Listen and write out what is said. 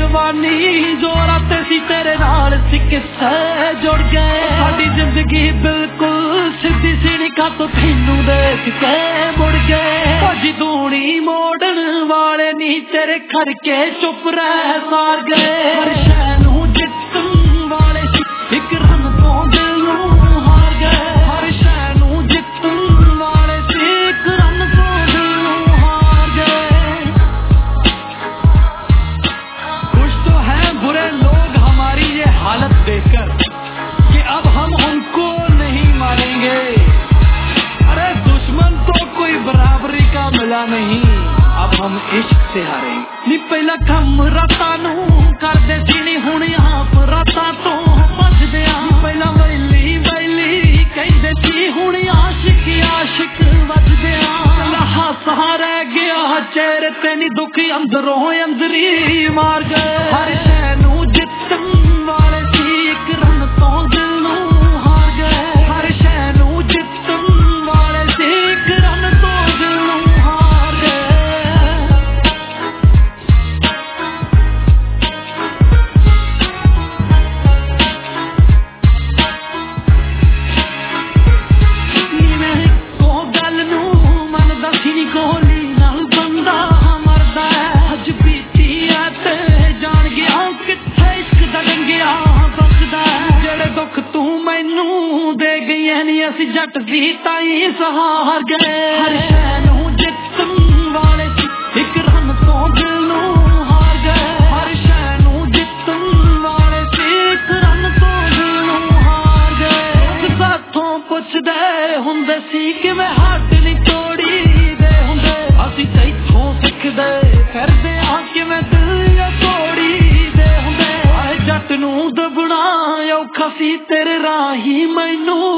जवानी जोरा ते सी तेरे नाल सी किस्से जुड़ गए साडी जिंदगी बिल्कुल सीधी सीढ़ी का तो तैनू देख के मुड़ गए भजी दूनी मोड़न वाले नी तेरे करके चुप रह सार गए हर शै नू जितन वाले सी एक रन तो दिल नू हार गए हर शै नू जितन वाले सी एक रन तो दिल नू हार गए कुछ तो है बुरे लोग हमारी ये हालत देखकर कि अब हम उनको नहीं मारेंगे अरे दुश्मन तो कोई बराबरी का मिला नहीं अब हम इश्क से हारेंगे नी पहला कम रातां नू करदे सी नी हुण आप रातां तो भजदे आ पहला वैली वैली कहंदे सी हुण आशिक आशिक वजदे आ हासा रह गया चेहरे ते नी दुख अंदरों अंदरी मार गए हर शै नू जितन वाले सी एक रन तो दिल नू हार गए हर शै नू जितन वाले सी एक रन तो दिल नू हार गए मैं को गल नू मनदा सी नी कोहली नाल बंदा मरदा अज बीती है ते जान गया किथे इश्क दा डंगिया बसदा जेड़े दुख तू मैनू दे गई नी असी जट दी ताई सहार गए हर शै नू जितन वाले सी एक रन तो दिल नू हार गए हर शै नू जितन वाले सी एक रन तो दिल नू हार गए साथों पुछदे हुंदे सी कि मैं हट नी तोड़ी दे हुंदे असी तैथों सिखदे फिरदे आ कि मैं दिल तोड़ी दे हुंदे आए जट नू दबना औखा सी तेरे राही मैनू